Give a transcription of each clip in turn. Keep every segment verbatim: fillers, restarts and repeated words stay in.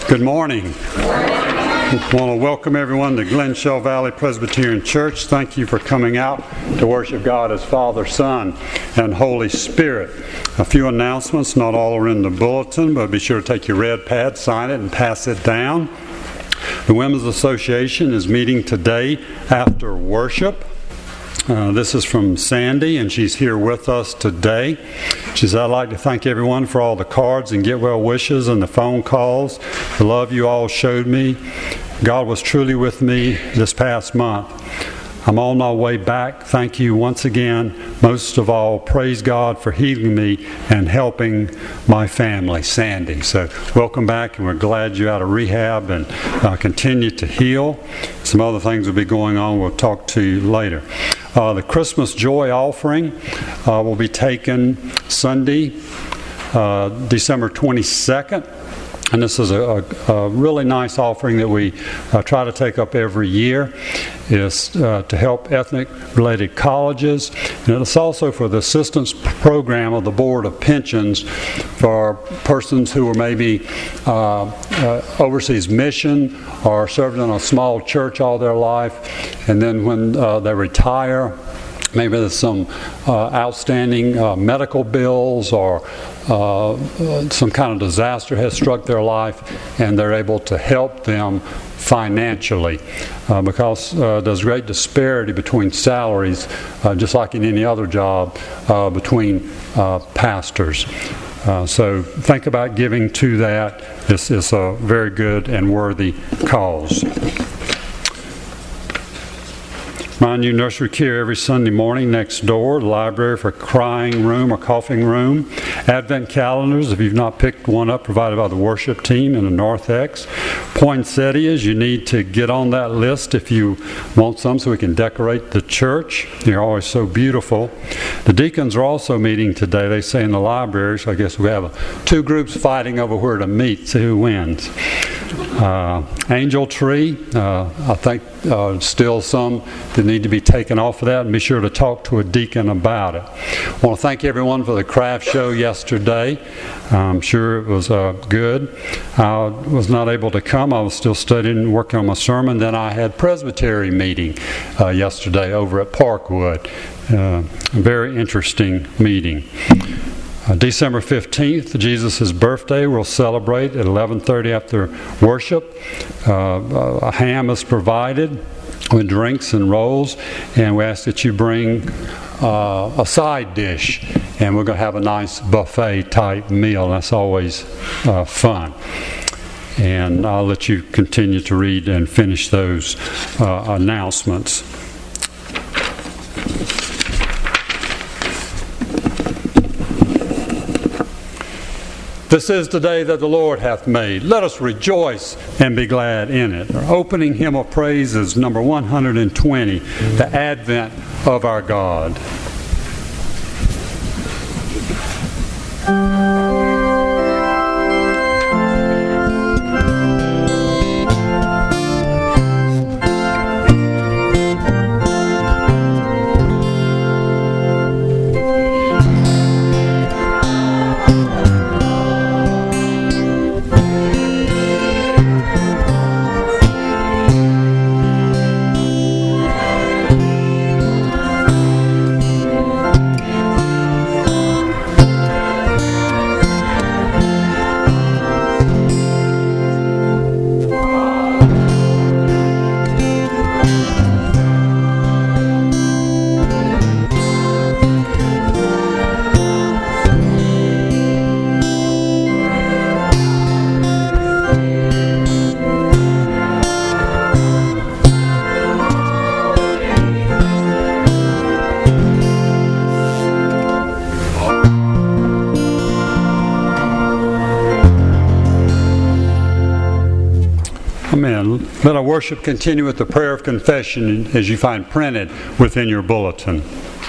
Good morning. I want to welcome everyone to Glen Shell Valley Presbyterian Church. Thank you for coming out to worship God as Father, Son, and Holy Spirit. A few announcements, not all are in the bulletin, but be sure to take your red pad, sign it, and pass it down. The Women's Association is meeting today after worship. Uh, this is from Sandy, and she's here with us today. She says, I'd like to thank everyone for all the cards and get well wishes and the phone calls. The love you all showed me. God was truly with me this past month. I'm on my way back. Thank you once again. Most of all, praise God for healing me and helping my family, Sandy. So welcome back, and we're glad you're out of rehab and uh, continue to heal. Some other things will be going on. We'll talk to you later. Uh, the Christmas Joy Offering uh, will be taken Sunday, uh, December twenty-second. And this is a, a, a really nice offering that we uh, try to take up every year. It's uh, to help ethnic-related colleges. And it's also for the assistance program of the Board of Pensions for persons who are maybe uh, uh, overseas mission or served in a small church all their life. And then when uh, they retire, maybe there's some uh, outstanding uh, medical bills or uh, some kind of disaster has struck their life, and they're able to help them financially uh, because uh, there's great disparity between salaries, uh, just like in any other job, uh, between uh, pastors. Uh, so think about giving to that. This is a very good and worthy cause. Mind you, nursery care every Sunday morning next door, the library for crying room or coughing room, Advent calendars, if you've not picked one up, provided by the worship team in the Narthex. Poinsettias, you need to get on that list if you want some so we can decorate the church. They're always so beautiful. The deacons are also meeting today, they say, in the library, so I guess we have two groups fighting over where to meet, see who wins. Uh, angel tree, uh, I think uh, still some that need to be taken off of that, and be sure to talk to a deacon about it. I want to thank everyone for the craft show yesterday. I'm sure it was uh, good. I was not able to come. I was still studying and working on my sermon. Then I had Presbytery meeting uh, yesterday over at Parkwood. Uh, a very interesting meeting. Uh, December fifteenth, Jesus' birthday, we'll celebrate at eleven thirty after worship. Uh, a ham is provided with drinks and rolls, and we ask that you bring uh, a side dish, and we're going to have a nice buffet type meal. That's always uh, fun. And I'll let you continue to read and finish those uh, announcements. This is the day that the Lord hath made. Let us rejoice and be glad in it. Our opening hymn of praise is number one hundred twenty, The Advent of Our God. Amen. Let our worship continue with the prayer of confession as you find printed within your bulletin.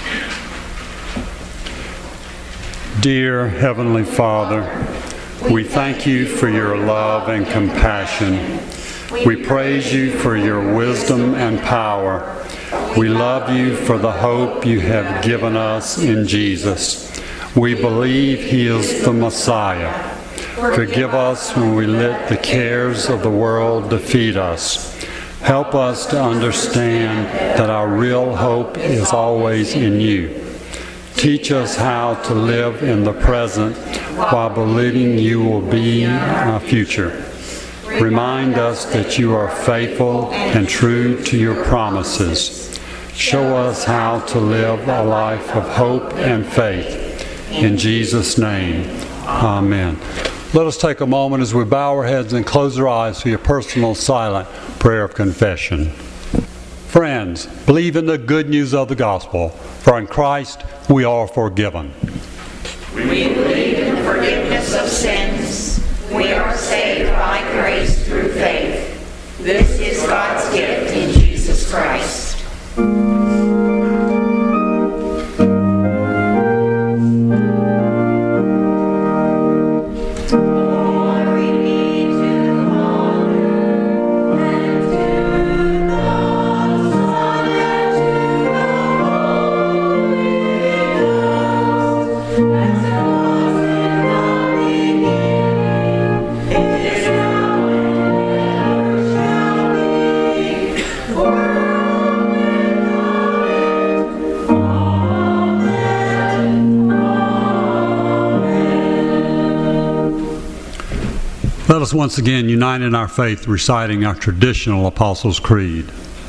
Dear Heavenly Father, we thank you for your love and compassion. We praise you for your wisdom and power. We love you for the hope you have given us in Jesus. We believe he is the Messiah. Forgive us when we let the cares of the world defeat us. Help us to understand that our real hope is always in you. Teach us how to live in the present while believing you will be in our future. Remind us that you are faithful and true to your promises. Show us how to live a life of hope and faith. In Jesus' name, amen. Let us take a moment as we bow our heads and close our eyes for your personal silent prayer of confession. Friends, believe in the good news of the gospel, for in Christ we are forgiven. We believe in the forgiveness of sins. We are saved by grace through faith. This is God's gift in Jesus Christ. Let us once again unite in our faith, reciting our traditional Apostles' Creed.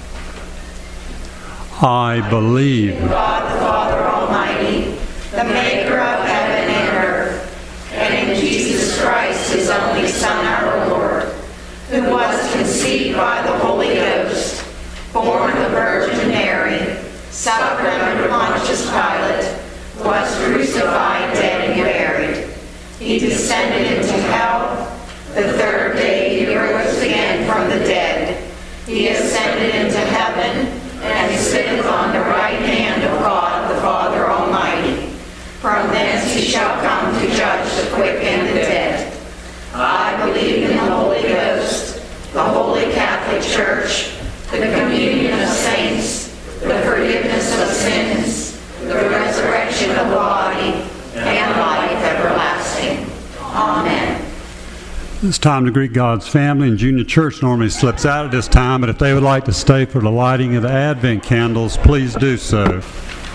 I believe in God the Father Almighty, the maker of heaven and earth, and in Jesus Christ, his only Son, our Lord, who was conceived by the Holy Ghost, born of the Virgin Mary, suffered under Pontius Pilate, was crucified, dead, and buried. He descended into hell. The third day he rose again from the dead. He ascended into heaven and sitteth on the right hand of God the Father Almighty. From thence he shall come to judge the quick and the dead. I believe in the Holy Ghost, the Holy Catholic Church, the communion of saints, the forgiveness of sins, the resurrection of the body, and life everlasting. Amen. It's time to greet God's family, and Junior Church normally slips out at this time, but if they would like to stay for the lighting of the Advent candles, please do so.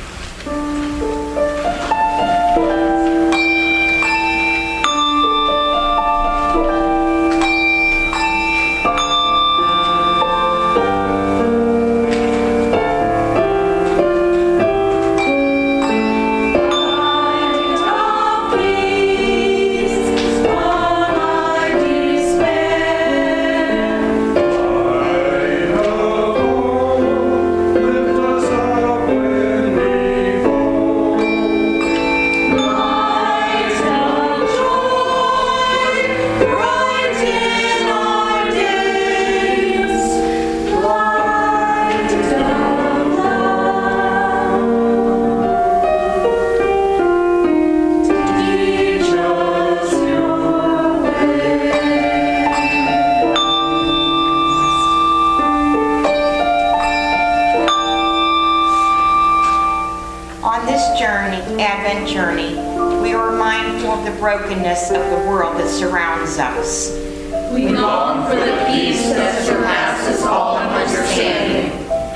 Brokenness of the world that surrounds us. We long for the peace that surpasses all understanding.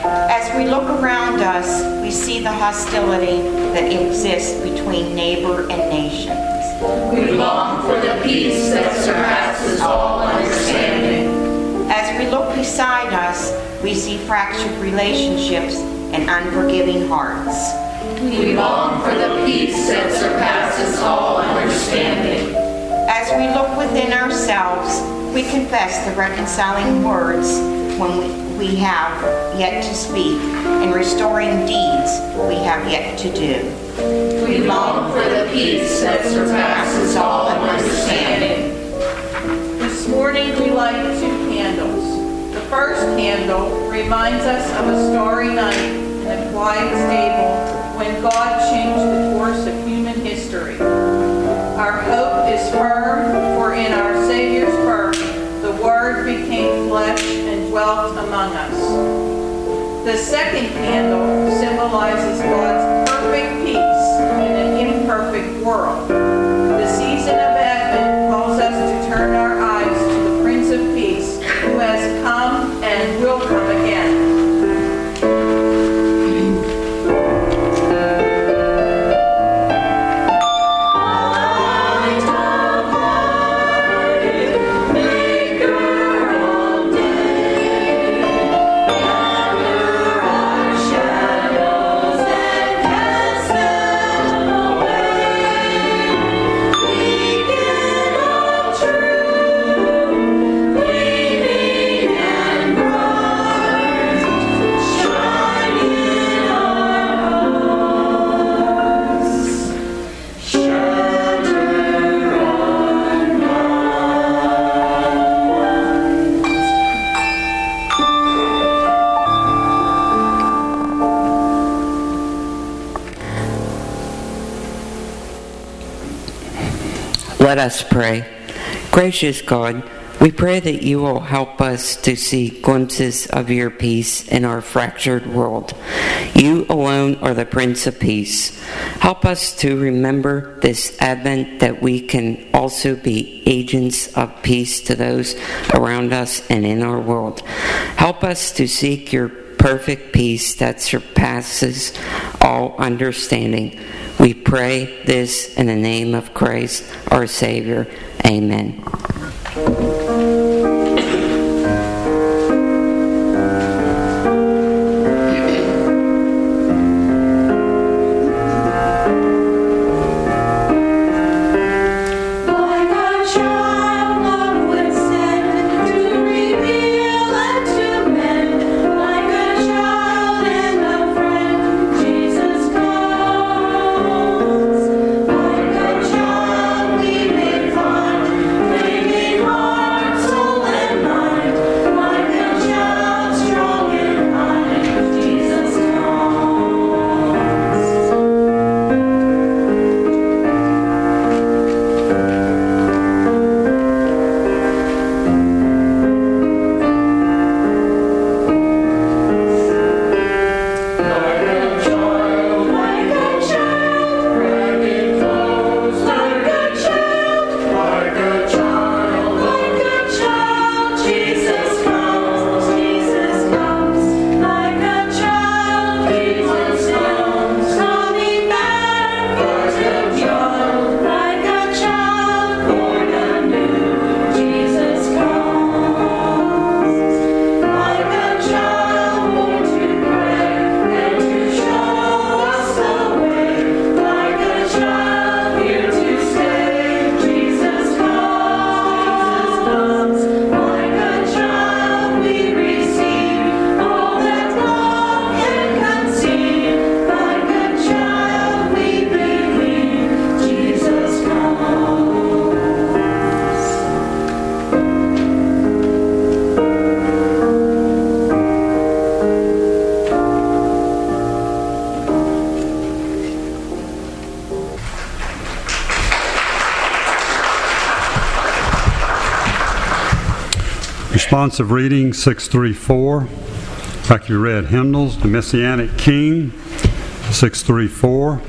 As we look around us, we see the hostility that exists between neighbor and nations. We long for the peace that surpasses all understanding. As we look beside us, we see fractured relationships and unforgiving hearts. We long for the peace that surpasses all understanding. As we look within ourselves, we confess the reconciling words when we, we have yet to speak, and restoring deeds we have yet to do. We long for the peace that surpasses all understanding. This morning we light two candles. The first candle reminds us of a starry night in a quiet stable when God changed the course of human history. Our hope is firm, for in our Savior's birth, the Word became flesh and dwelt among us. The second candle symbolizes God's perfect peace in an imperfect world. The season of Advent calls us Let us pray. Gracious God, we pray that you will help us to see glimpses of your peace in our fractured world. You alone are the Prince of Peace. Help us to remember this Advent that we can also be agents of peace to those around us and in our world. Help us to seek your perfect peace that surpasses all understanding. We pray this in the name of Christ, our Savior. Amen. Responsive reading six thirty-four. Like you read hymnals, the Messianic King, six thirty-four.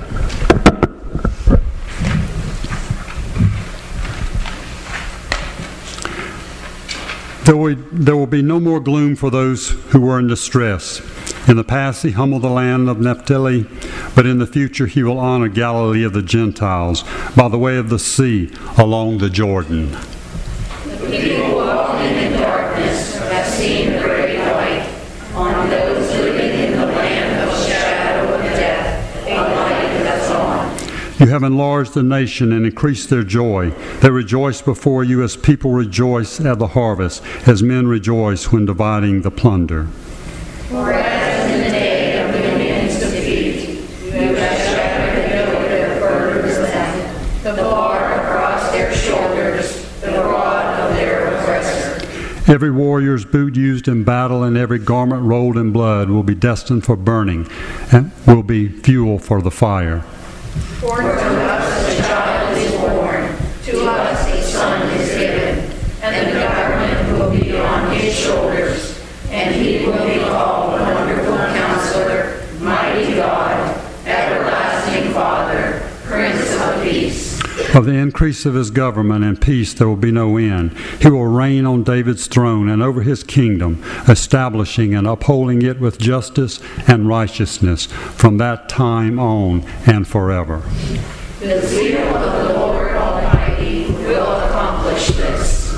There will, there will be no more gloom for those who were in distress. In the past he humbled the land of Naphtali, but in the future he will honor Galilee of the Gentiles by the way of the sea along the Jordan. The people walking in darkness have seen the great light. On those living in the land of shadow of death, a light has dawned. You have enlarged the nation and increased their joy. They rejoice before you as people rejoice at the harvest, as men rejoice when dividing the plunder. For as in the day of the winds defeat, you have shattered the yoke of their burdens them, the bar across their shoulders, the rod of their oppressor. Every warrior's boot used in battle and every garment rolled in blood will be destined for burning and will be fuel for the fire. For to us a child is born, to us a son is given, and the government will be on his shoulders, and he will be called Wonderful Counselor, Mighty God, Everlasting Father, Prince of Peace. Of the increase of his government and peace there will be no end. He will reign on David's throne and over his kingdom, establishing and upholding it with justice and righteousness from that time on and forever. The zeal of the Lord Almighty will accomplish this.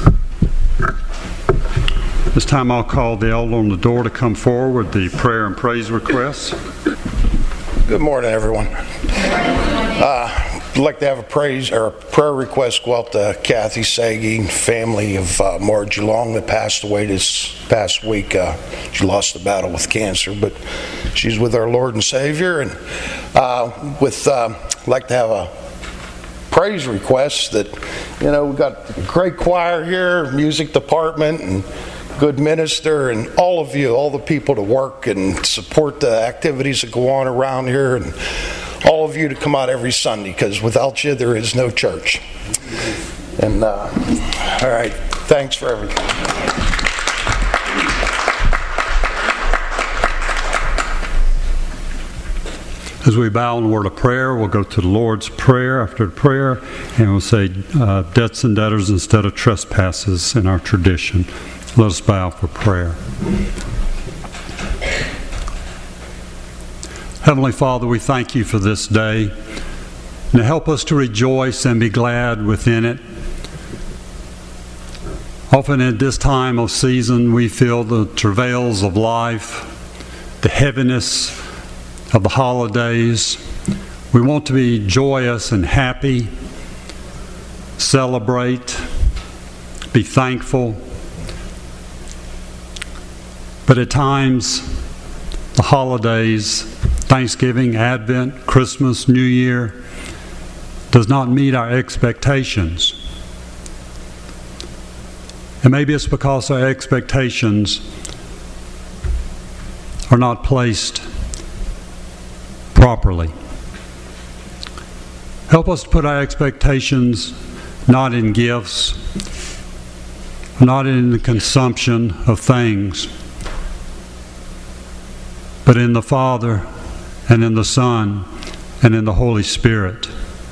This time I'll call the elder on the door to come forward with the prayer and praise requests. Good morning, everyone. Uh, I'd like to have a praise or a prayer request go out to Kathy Sagi, family of uh, Margie Long that passed away this past week. Uh, she lost the battle with cancer, but she's with our Lord and Savior. And uh, with, uh, I'd like to have a praise request that, you know, we've got a great choir here, music department, and good minister, and all of you, all the people to work and support the activities that go on around here, and all of you to come out every Sunday, because without you there is no church. And, uh, all right, thanks for everything. As we bow in a word of prayer, we'll go to the Lord's Prayer after the prayer, and we'll say uh, debts and debtors instead of trespasses in our tradition. Let us bow for prayer. Heavenly Father, we thank you for this day, and help us to rejoice and be glad within it. Often at this time of season, we feel the travails of life, the heaviness of the holidays. We want to be joyous and happy, celebrate, be thankful. But at times, the holidays, Thanksgiving, Advent, Christmas, New Year, does not meet our expectations. And maybe it's because our expectations are not placed properly. Help us to put our expectations not in gifts, not in the consumption of things, but in the Father and in the Son and in the Holy Spirit.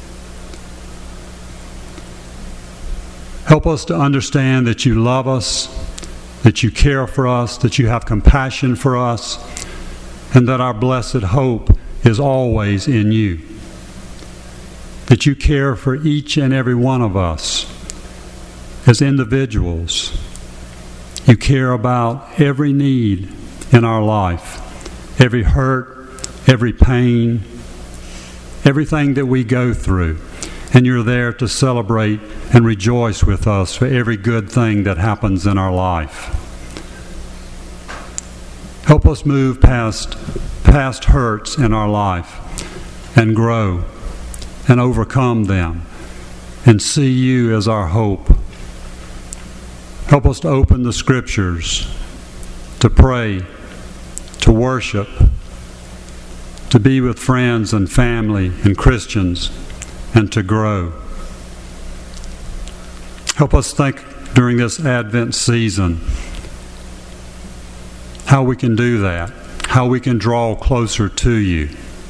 Help us to understand that you love us, that you care for us, that you have compassion for us, and that our blessed hope is always in you. That you care for each and every one of us as individuals. You care about every need in our life, every hurt, every pain, everything that we go through. And you're there to celebrate and rejoice with us for every good thing that happens in our life. Help us move past past hurts in our life and grow and overcome them and see you as our hope. Help us to open the Scriptures, to pray, to worship, to be with friends and family and Christians, and to grow. Help us think during this Advent season how we can do that, how we can draw closer to you.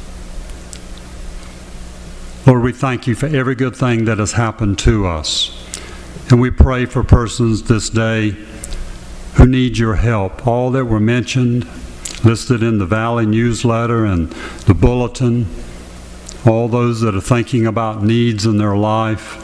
Lord, we thank you for every good thing that has happened to us. And we pray for persons this day who need your help. All that were mentioned, listed in the Valley newsletter and the bulletin, all those that are thinking about needs in their life,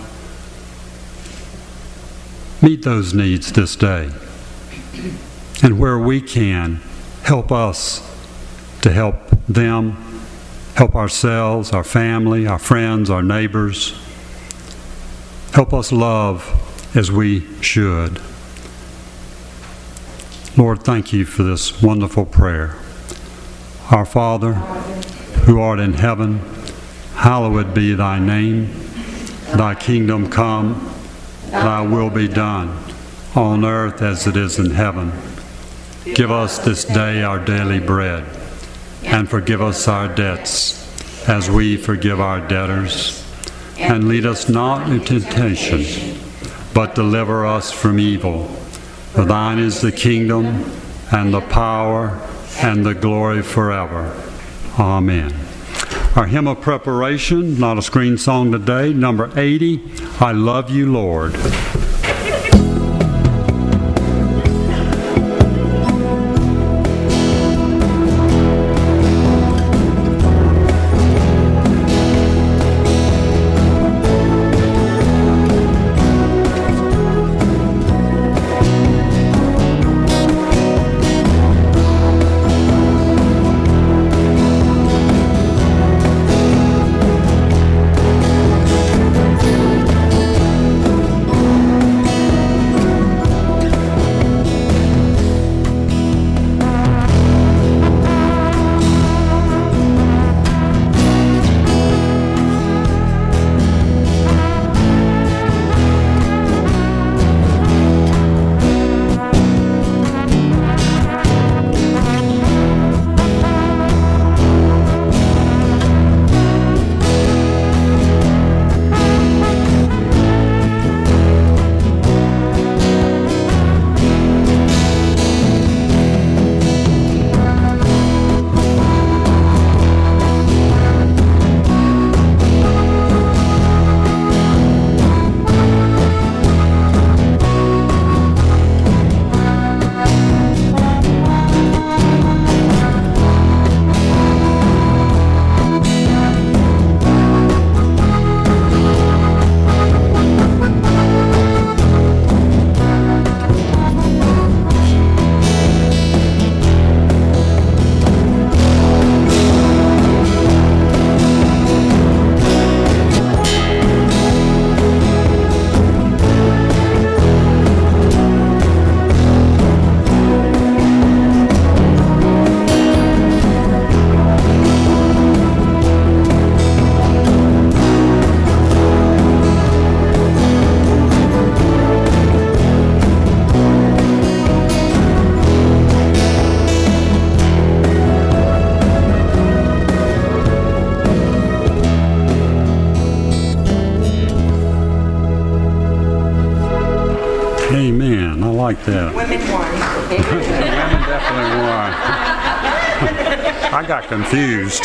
meet those needs this day. And where we can, help us to help them, help ourselves, our family, our friends, our neighbors. Help us love as we should. Lord, thank you for this wonderful prayer. Our Father, who art in heaven, hallowed be thy name. Thy kingdom come, thy will be done, on earth as it is in heaven. Give us this day our daily bread, and forgive us our debts, as we forgive our debtors. And lead us not into temptation, but deliver us from evil. For thine is the kingdom, and the power, and the glory forever. Amen. Our hymn of preparation, not a screen song today, number eighty, I Love You, Lord. Thank you. like that. Women won. Women definitely won. I got confused.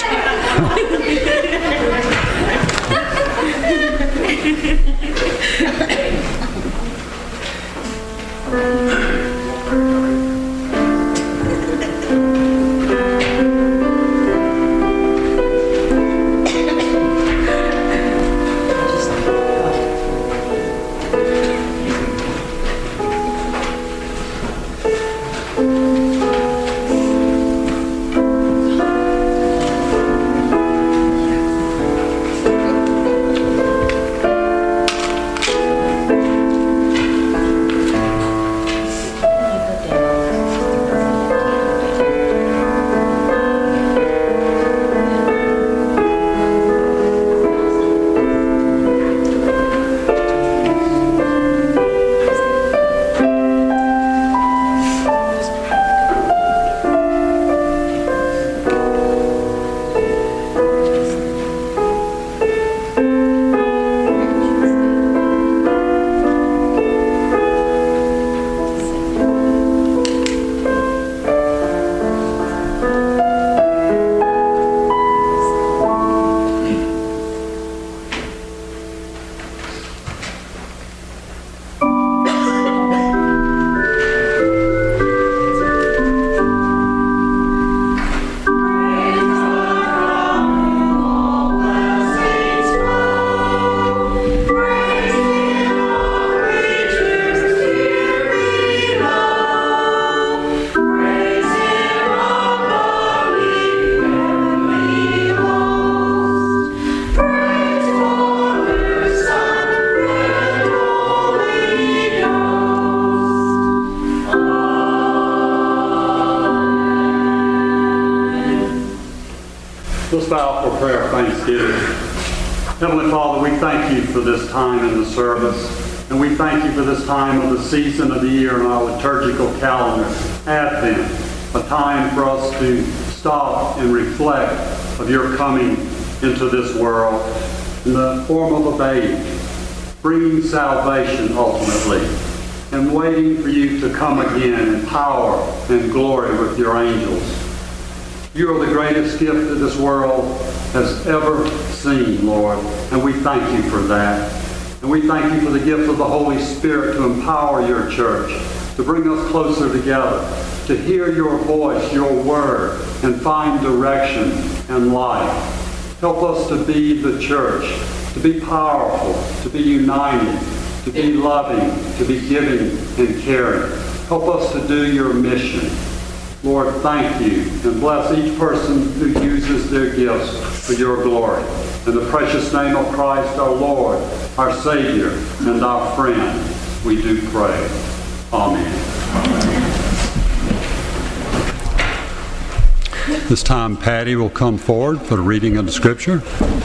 Let's bow for prayer of thanksgiving. Heavenly Father, we thank you for this time in the service, and we thank you for this time of the season of the year in our liturgical calendar, Advent, a time for us to stop and reflect of your coming into this world in the form of a babe, bringing salvation ultimately, and waiting for you to come again in power and glory with your angels. You are the greatest gift that this world has ever seen, Lord, and we thank you for that. And we thank you for the gift of the Holy Spirit to empower your church, to bring us closer together, to hear your voice, your word, and find direction and life. Help us to be the church, to be powerful, to be united, to be loving, to be giving and caring. Help us to do your mission. Lord, thank you, and bless each person who uses their gifts for your glory. In the precious name of Christ, our Lord, our Savior, and our friend, we do pray. Amen. This time, Patty will come forward for the reading of the Scripture.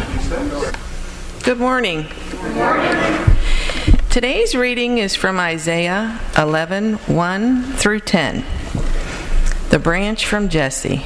Good morning. Good morning. Today's reading is from Isaiah eleven, one through ten. The branch from Jesse.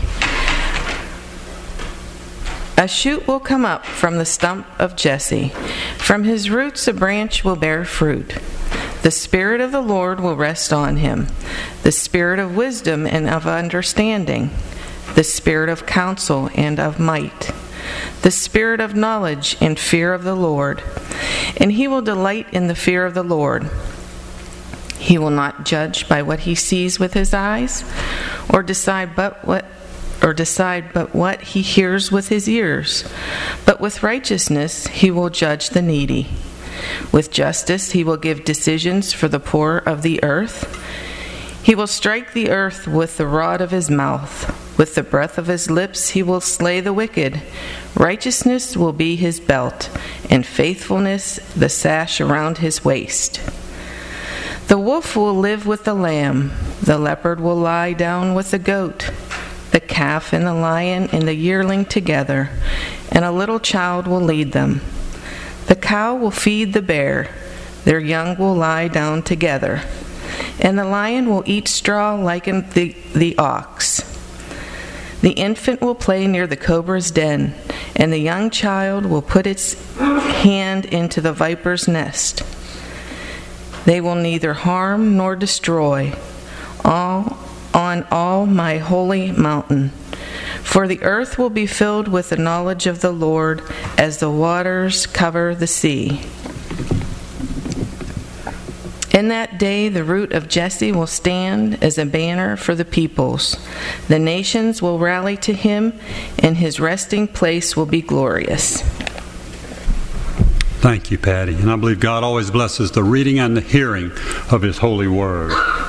A shoot will come up from the stump of Jesse. From his roots a branch will bear fruit. The Spirit of the Lord will rest on him, the Spirit of wisdom and of understanding, the Spirit of counsel and of might, the Spirit of knowledge and fear of the Lord. And he will delight in the fear of the Lord. He will not judge by what he sees with his eyes, or decide but what or decide but what he hears with his ears. But with righteousness he will judge the needy. With justice he will give decisions for the poor of the earth. He will strike the earth with the rod of his mouth. With the breath of his lips he will slay the wicked. Righteousness will be his belt, and faithfulness the sash around his waist. The wolf will live with the lamb. The leopard will lie down with the goat. The calf and the lion and the yearling together, and a little child will lead them. The cow will feed the bear. Their young will lie down together. And the lion will eat straw like the, the ox. The infant will play near the cobra's den, and the young child will put its hand into the viper's nest. They will neither harm nor destroy all on all my holy mountain. For the earth will be filled with the knowledge of the Lord as the waters cover the sea. In that day the root of Jesse will stand as a banner for the peoples. The nations will rally to him, and his resting place will be glorious. Thank you, Patty. And I believe God always blesses the reading and the hearing of His holy word.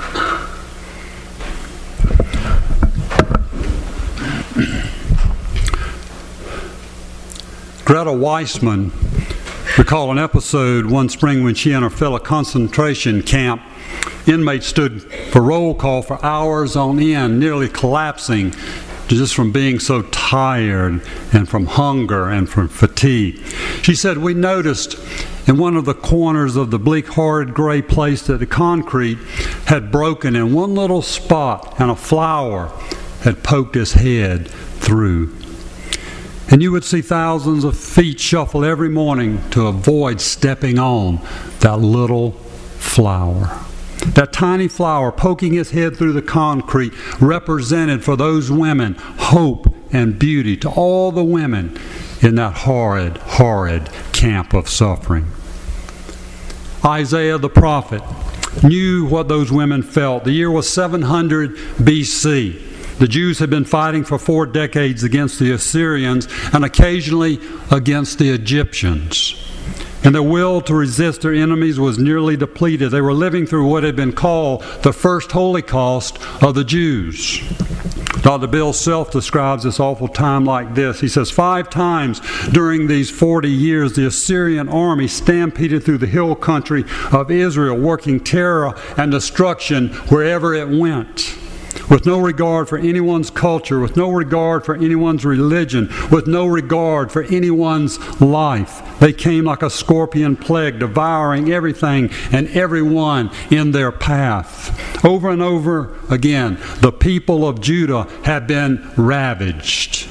Greta Weissman recalled an episode one spring when she and her fellow concentration camp inmates stood for roll call for hours on end, nearly collapsing just from being so tired and from hunger and from fatigue. She said, "We noticed in one of the corners of the bleak, horrid gray place that the concrete had broken in one little spot and a flower had poked its head through. And you would see thousands of feet shuffle every morning to avoid stepping on that little flower. That tiny flower poking its head through the concrete represented for those women hope and beauty to all the women in that horrid, horrid camp of suffering." Isaiah the prophet knew what those women felt. The year was seven hundred B C. The Jews had been fighting for four decades against the Assyrians and occasionally against the Egyptians. And their will to resist their enemies was nearly depleted. They were living through what had been called the first Holocaust of the Jews. Doctor Bill Self describes this awful time like this. He says, "Five times during these forty years, the Assyrian army stampeded through the hill country of Israel, working terror and destruction wherever it went. With no regard for anyone's culture, with no regard for anyone's religion, with no regard for anyone's life. They came like a scorpion plague, devouring everything and everyone in their path." Over and over again, the people of Judah had been ravaged.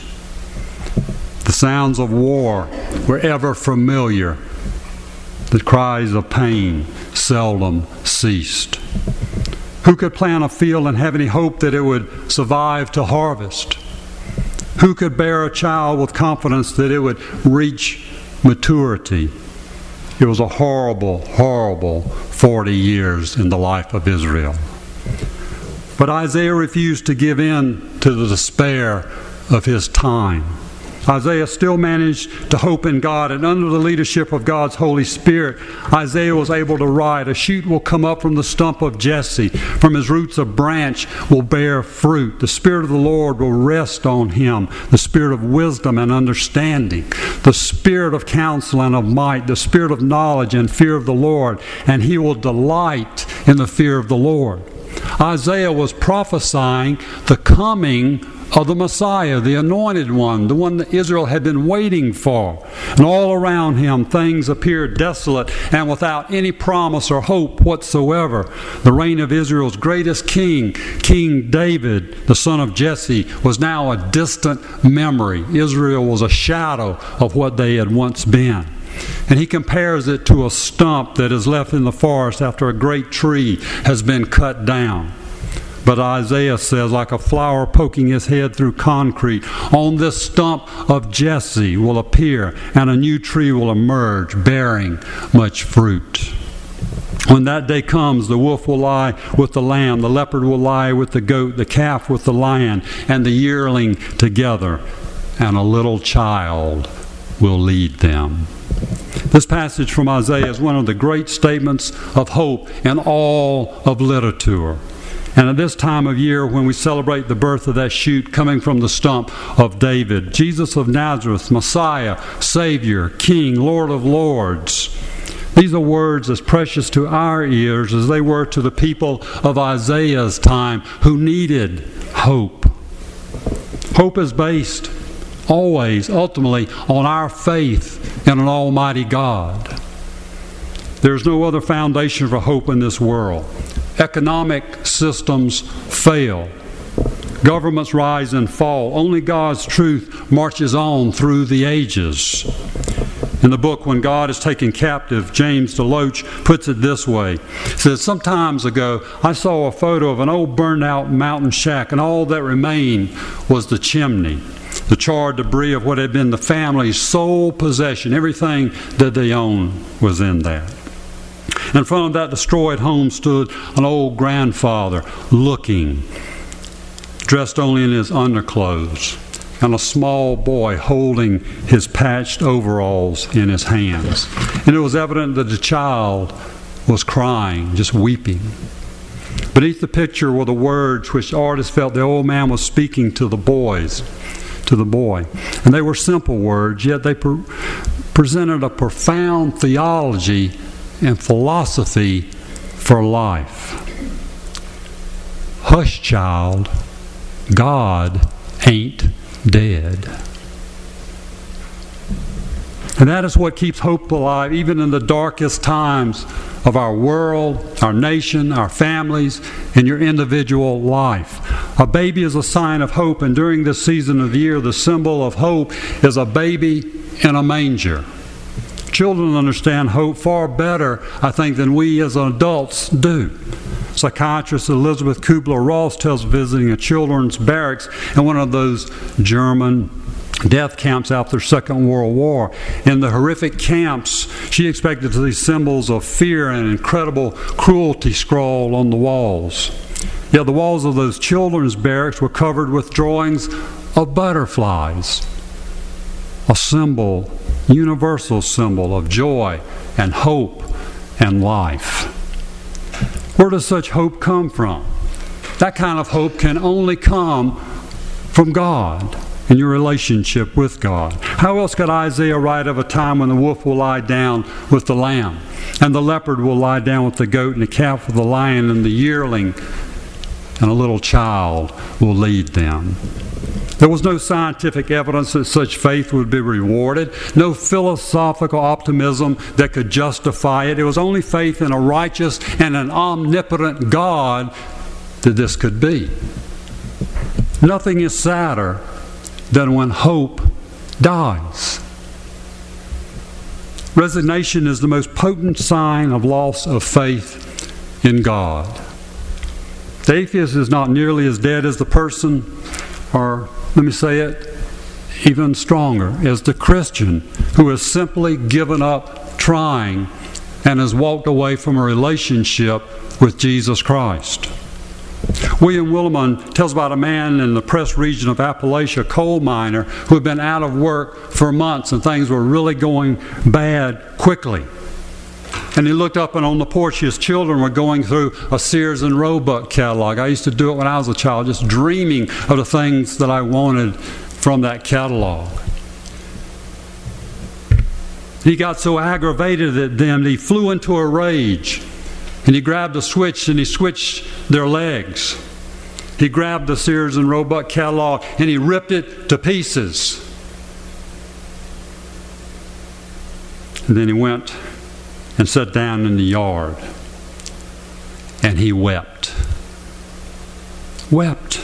The sounds of war were ever familiar. The cries of pain seldom ceased. Who could plant a field and have any hope that it would survive to harvest? Who could bear a child with confidence that it would reach maturity? It was a horrible, horrible forty years in the life of Israel. But Isaiah refused to give in to the despair of his time. Isaiah still managed to hope in God, and under the leadership of God's Holy Spirit, Isaiah was able to write, "A shoot will come up from the stump of Jesse. From his roots a branch will bear fruit. The Spirit of the Lord will rest on him, the Spirit of wisdom and understanding, the Spirit of counsel and of might, the Spirit of knowledge and fear of the Lord, and he will delight in the fear of the Lord." Isaiah was prophesying the coming of the Messiah, the anointed one, the one that Israel had been waiting for. And all around him things appeared desolate and without any promise or hope whatsoever. The reign of Israel's greatest king, King David, the son of Jesse, was now a distant memory. Israel was a shadow of what they had once been. And he compares it to a stump that is left in the forest after a great tree has been cut down. But Isaiah says, like a flower poking his head through concrete, on this stump of Jesse will appear, and a new tree will emerge, bearing much fruit. When that day comes, the wolf will lie with the lamb, the leopard will lie with the goat, the calf with the lion, and the yearling together, and a little child will lead them. This passage from Isaiah is one of the great statements of hope in all of literature. And at this time of year, when we celebrate the birth of that shoot coming from the stump of David, Jesus of Nazareth, Messiah, Savior, King, Lord of Lords, these are words as precious to our ears as they were to the people of Isaiah's time who needed hope. Hope is based always, ultimately, on our faith in an almighty God. There's no other foundation for hope in this world. Economic systems fail. Governments rise and fall. Only God's truth marches on through the ages. In the book, When God is Taken Captive, James DeLoach puts it this way. He says, some times ago, I saw a photo of an old burned-out mountain shack, and all that remained was the chimney, the charred debris of what had been the family's sole possession. Everything that they owned was in that. In front of that destroyed home stood an old grandfather, looking, dressed only in his underclothes, and a small boy holding his patched overalls in his hands. And it was evident that the child was crying, just weeping. Beneath the picture were the words which the artist felt the old man was speaking to the boys, to the boy. And they were simple words, yet they pre- presented a profound theology and philosophy for life. Hush, child, God ain't dead. And that is what keeps hope alive, even in the darkest times of our world, our nation, our families, and your individual life. A baby is a sign of hope, and during this season of the year, the symbol of hope is a baby in a manger. Children understand hope far better, I think, than we as adults do. Psychiatrist Elizabeth Kubler-Ross tells visiting a children's barracks in one of those German death camps after the Second World War. In the horrific camps, she expected to see symbols of fear and incredible cruelty scrawled on the walls. Yet the walls of those children's barracks were covered with drawings of butterflies, a symbol, universal symbol of joy and hope and life. Where does such hope come from? That kind of hope can only come from God and your relationship with God. How else could Isaiah write of a time when the wolf will lie down with the lamb, and the leopard will lie down with the goat, and the calf with the lion, and the yearling and a little child will lead them? There was no scientific evidence that such faith would be rewarded, no philosophical optimism that could justify it. It was only faith in a righteous and an omnipotent God that this could be. Nothing is sadder than when hope dies. Resignation is the most potent sign of loss of faith in God. The atheist is not nearly as dead as the person, or let me say it even stronger, as the Christian who has simply given up trying and has walked away from a relationship with Jesus Christ. William Willimon tells about a man in the Press region of Appalachia, a coal miner, who had been out of work for months and things were really going bad quickly. And he looked up, and on the porch his children were going through a Sears and Roebuck catalog. I used to do it when I was a child, just dreaming of the things that I wanted from that catalog. He got so aggravated at them that he flew into a rage. And he grabbed a switch and he switched their legs. He grabbed the Sears and Roebuck catalog and he ripped it to pieces. And then he went and sat down in the yard. And he wept. Wept.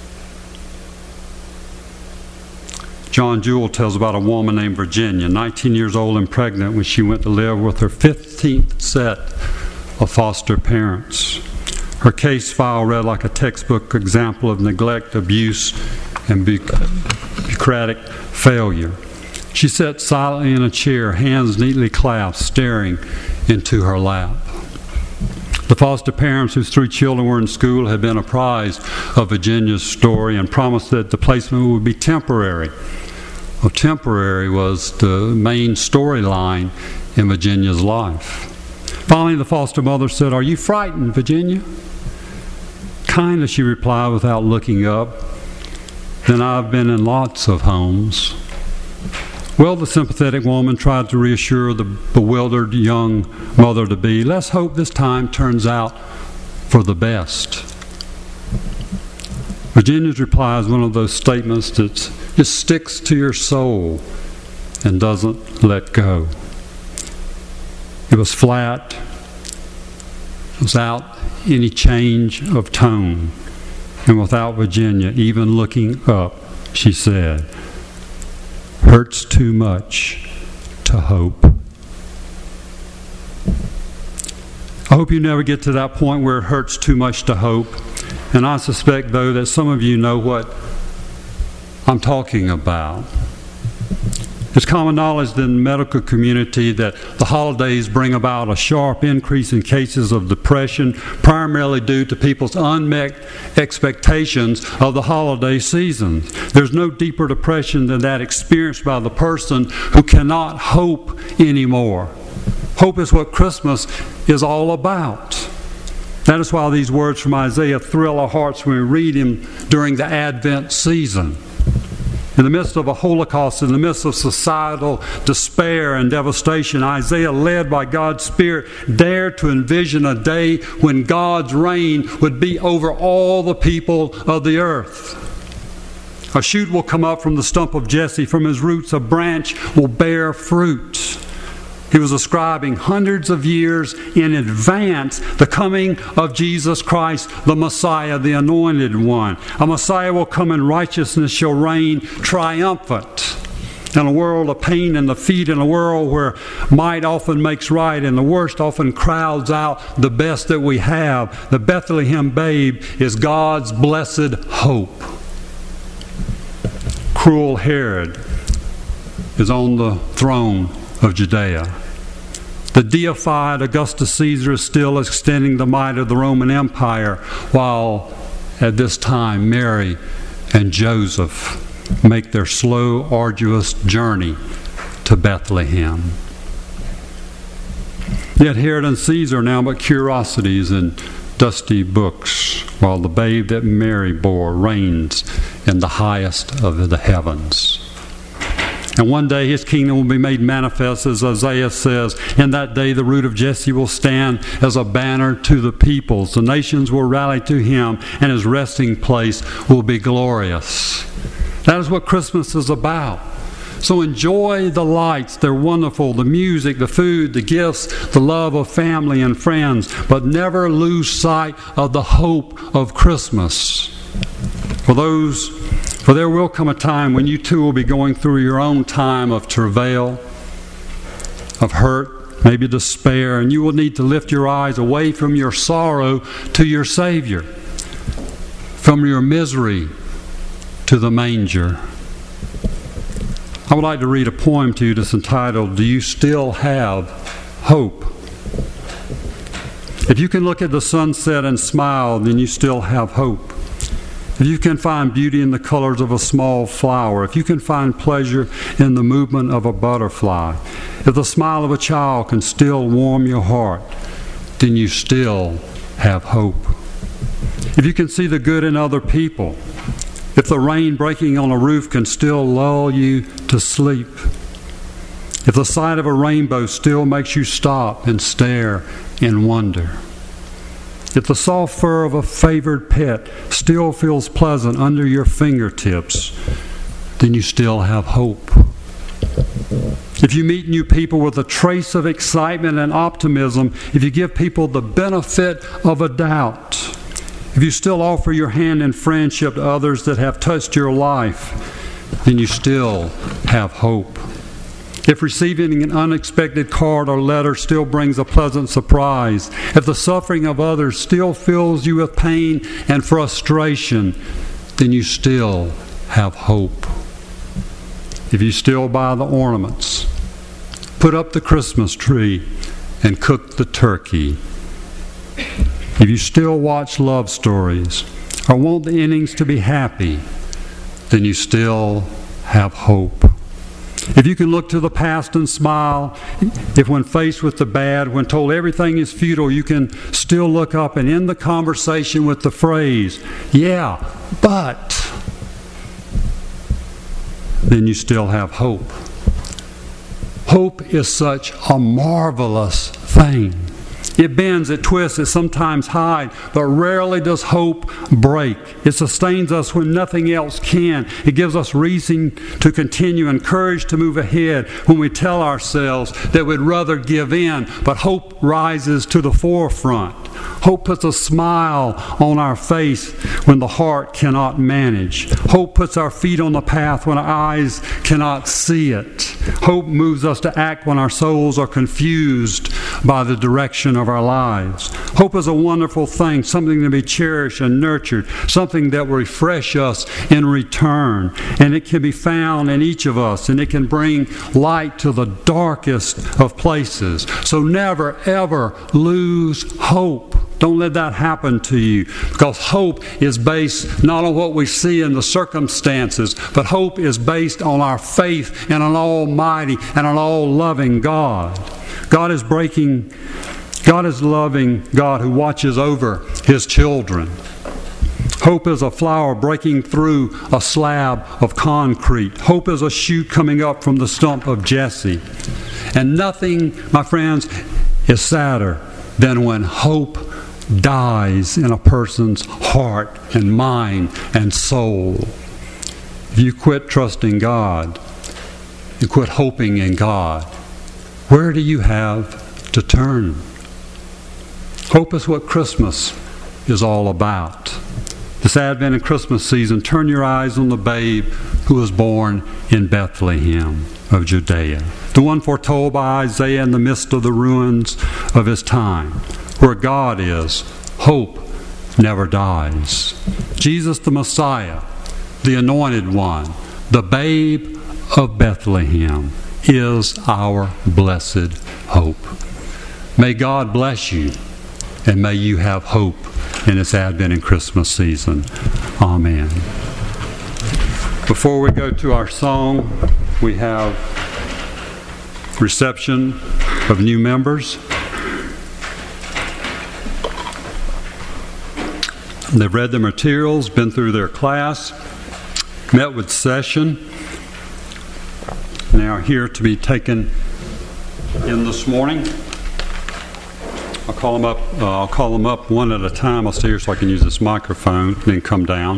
John Jewell tells about a woman named Virginia, nineteen years old and pregnant, when she went to live with her fifteenth set of foster parents. Her case file read like a textbook example of neglect, abuse, and bureaucratic failure. She sat silently in a chair, hands neatly clasped, staring into her lap. The foster parents whose three children were in school had been apprised of Virginia's story and promised that the placement would be temporary. Well, temporary was the main storyline in Virginia's life. Finally, the foster mother said, "Are you frightened, Virginia?" "Kinda," she replied without looking up. "Then I've been in lots of homes." Well, the sympathetic woman tried to reassure the bewildered young mother-to-be, "Let's hope this time turns out for the best." Virginia's reply is one of those statements that just sticks to your soul and doesn't let go. It was flat, without any change of tone, and without Virginia even looking up, she said, "Hurts too much to to hope. I hope you never get to that point where it hurts too much to hope. And I suspect, though, that some of you know what I'm talking about. It's common knowledge in the medical community that the holidays bring about a sharp increase in cases of depression, primarily due to people's unmet expectations of the holiday season. There's no deeper depression than that experienced by the person who cannot hope anymore. Hope is what Christmas is all about. That is why these words from Isaiah thrill our hearts when we read them during the Advent season. In the midst of a Holocaust, in the midst of societal despair and devastation, Isaiah, led by God's Spirit, dared to envision a day when God's reign would be over all the people of the earth. A shoot will come up from the stump of Jesse. From his roots, a branch will bear fruit. He was ascribing hundreds of years in advance the coming of Jesus Christ, the Messiah, the Anointed One. A Messiah will come and righteousness shall reign triumphant. In a world of pain and defeat, in a world where might often makes right and the worst often crowds out the best that we have, the Bethlehem babe is God's blessed hope. Cruel Herod is on the throne of Judea. The deified Augustus Caesar is still extending the might of the Roman Empire, while at this time Mary and Joseph make their slow, arduous journey to Bethlehem. Yet Herod and Caesar are now but curiosities in dusty books, while the babe that Mary bore reigns in the highest of the heavens. And one day his kingdom will be made manifest, as Isaiah says. In that day the root of Jesse will stand as a banner to the peoples. The nations will rally to him, and his resting place will be glorious. That is what Christmas is about. So enjoy the lights. They're wonderful. The music, the food, the gifts, the love of family and friends. But never lose sight of the hope of Christmas. For those For there will come a time when you too will be going through your own time of travail, of hurt, maybe despair, and you will need to lift your eyes away from your sorrow to your Savior, from your misery to the manger. I would like to read a poem to you that's entitled, "Do You Still Have Hope?" If you can look at the sunset and smile, then you still have hope. If you can find beauty in the colors of a small flower, if you can find pleasure in the movement of a butterfly, if the smile of a child can still warm your heart, then you still have hope. If you can see the good in other people, if the rain breaking on a roof can still lull you to sleep, if the sight of a rainbow still makes you stop and stare in wonder, if the soft fur of a favored pet still feels pleasant under your fingertips, then you still have hope. If you meet new people with a trace of excitement and optimism, if you give people the benefit of a doubt, if you still offer your hand in friendship to others that have touched your life, then you still have hope. If receiving an unexpected card or letter still brings a pleasant surprise, if the suffering of others still fills you with pain and frustration, then you still have hope. If you still buy the ornaments, put up the Christmas tree, and cook the turkey, if you still watch love stories or want the endings to be happy, then you still have hope. If you can look to the past and smile, if when faced with the bad, when told everything is futile, you can still look up and end the conversation with the phrase, "Yeah, but," then you still have hope. Hope is such a marvelous thing. It bends, it twists, it sometimes hides, but rarely does hope break. It sustains us when nothing else can. It gives us reason to continue and courage to move ahead when we tell ourselves that we'd rather give in, but hope rises to the forefront. Hope puts a smile on our face when the heart cannot manage. Hope puts our feet on the path when our eyes cannot see it. Hope moves us to act when our souls are confused by the direction of our lives. Hope is a wonderful thing, something to be cherished and nurtured, something that will refresh us in return. And it can be found in each of us, and it can bring light to the darkest of places. So never, ever lose hope. Don't let that happen to you, because hope is based not on what we see in the circumstances, but hope is based on our faith in an almighty and an all-loving God. God is breaking, God is loving God who watches over His children. Hope is a flower breaking through a slab of concrete. Hope is a shoot coming up from the stump of Jesse. And nothing, my friends, is sadder than when hope dies in a person's heart and mind and soul. If you quit trusting God, you quit hoping in God, where do you have to turn? Hope is what Christmas is all about. This Advent and Christmas season, turn your eyes on the babe who was born in Bethlehem of Judea, the one foretold by Isaiah in the midst of the ruins of his time. Where God is, hope never dies. Jesus the Messiah, the Anointed One, the babe of Bethlehem, is our blessed hope. May God bless you, and may you have hope in this Advent and Christmas season. Amen. Before we go to our song, we have reception of new members. They've read the materials, been through their class, met with session, and they are here to be taken in this morning. I'll call them up. Uh, I'll call them up one at a time. I'll stay here so I can use this microphone, and then come down.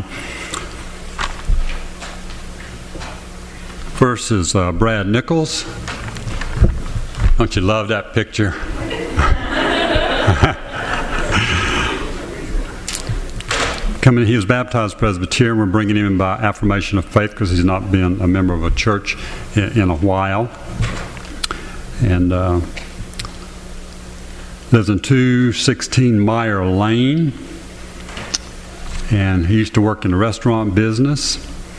First is uh, Brad Nichols. Don't you love that picture? Coming, he was baptized Presbyterian. We're bringing him in by affirmation of faith because he's not been a member of a church in, in a while. And uh, lives in two sixteen Meyer Lane. And he used to work in the restaurant business.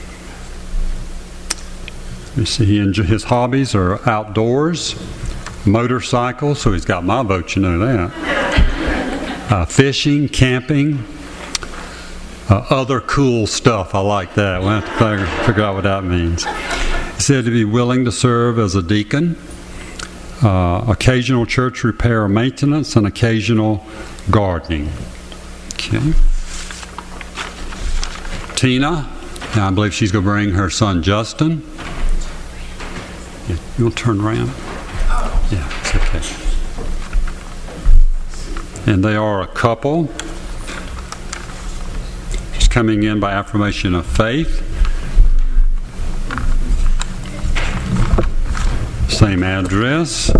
You see, he enjoy, his hobbies are outdoors, motorcycles, so he's got my vote, you know that. Uh, fishing, camping. Uh, other cool stuff. I like that. We'll have to figure, figure out what that means. He said to be willing to serve as a deacon, uh, occasional church repair or maintenance, and occasional gardening. Okay. Tina, I believe she's going to bring her son Justin. Yeah, you want to turn around? Yeah, it's okay. And they are a couple. Coming in by affirmation of faith. Same address.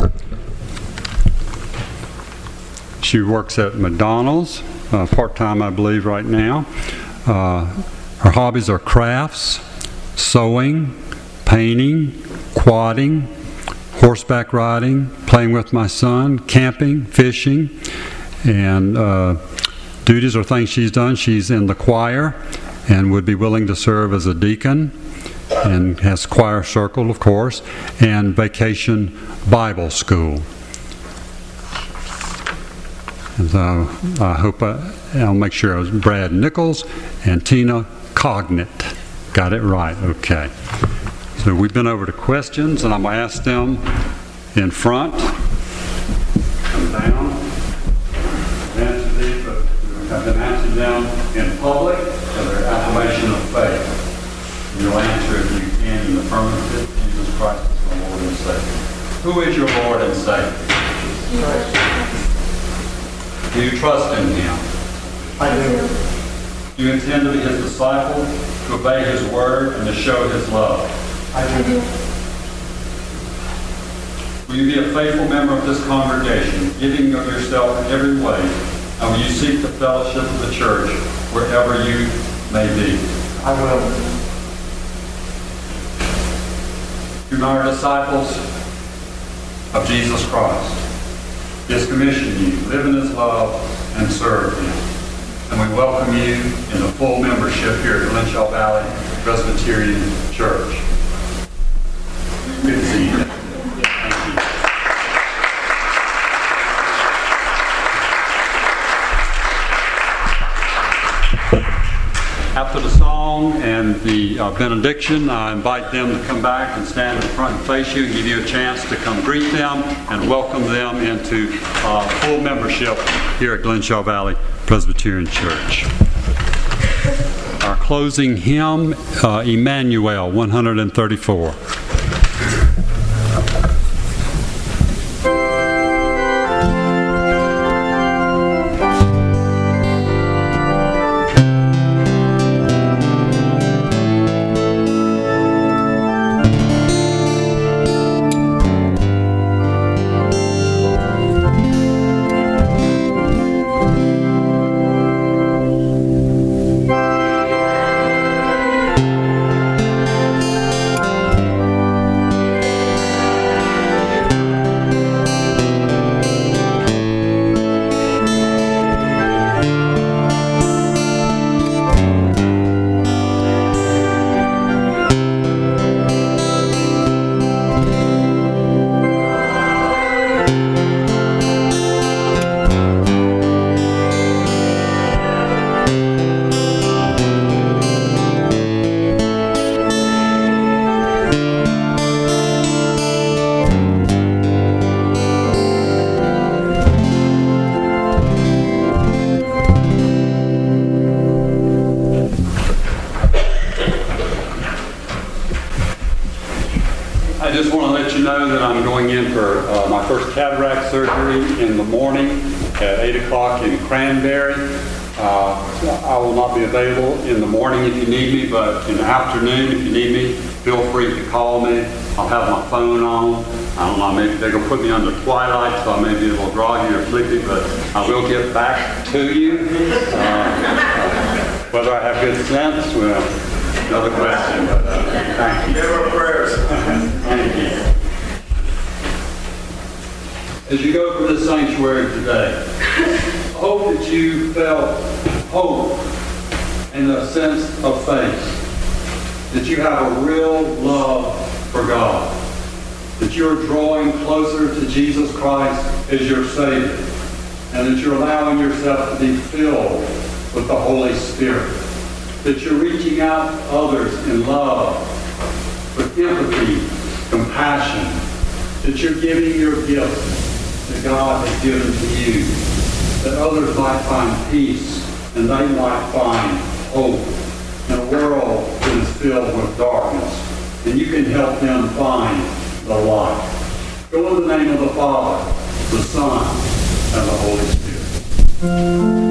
She works at McDonald's, uh, part-time I believe right now. Uh, her hobbies are crafts, sewing, painting, quadding, horseback riding, playing with my son, camping, fishing, and uh, duties or things she's done. She's in the choir and would be willing to serve as a deacon, and has choir circle, of course, and vacation Bible school. And so I hope I, I'll make sure it was Brad Nichols and Tina Cognate. Got it right. Okay. So we've been over to questions, and I'm going to ask them in front. Come down. Answer these, but have them answered them in public, so they're affirmation of faith. And you'll answer if you can in the affirmative. Jesus Christ is the Lord and Savior. Who is your Lord and Savior? Do you trust in him? I do. Do you intend to be his disciple, to obey his word, and to show his love? I do. Will you be a faithful member of this congregation, giving of yourself in every way, and will you seek the fellowship of the church wherever you may be? I will. You are disciples of Jesus Christ. He has commissioned you to live in his love and serve him. And we welcome you in the full membership here at Glenshaw Valley Presbyterian Church. Good to see you. Thank you. After the song and the uh, benediction, I invite them to come back and stand in front and face you and give you a chance to come greet them and welcome them into uh, full membership here at Glenshaw Valley Presbyterian Church. Our closing hymn, uh, Emmanuel, one thirty-four. Cataract surgery in the morning at eight o'clock in Cranberry. Uh, I will not be available in the morning if you need me, but in the afternoon if you need me, feel free to call me. I'll have my phone on. I don't know, maybe they're going to put me under twilight, so I may be able to draw you or sleepy, but I will get back to you. Uh, whether I have good sense, well, another question, but uh, thank you. Give our prayers. Thank you. As you go from this sanctuary today, I hope that you felt hope and a sense of faith, that you have a real love for God, that you're drawing closer to Jesus Christ as your Savior, and that you're allowing yourself to be filled with the Holy Spirit, that you're reaching out to others in love, with empathy, compassion, that you're giving your gifts that God has given to you, that others might find peace and they might find hope in a world that is filled with darkness. And you can help them find the light. Go in the name of the Father, the Son, and the Holy Spirit.